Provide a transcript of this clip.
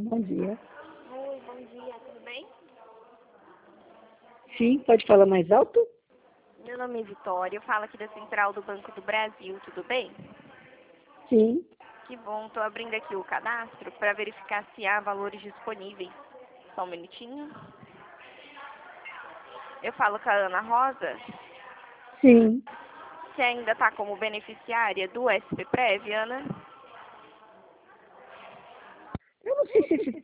bom dia. Oi, bom dia, tudo bem? Sim, pode falar mais alto? Meu nome é Vitória, eu falo aqui da Central do Banco do Brasil, tudo bem? Sim, Que bom, estou abrindo aqui o cadastro para verificar se há valores disponíveis. Só um minutinho. Eu falo com a Ana Rosa, sim. que ainda está como beneficiária do SP Prev, Ana. Eu não sei se esse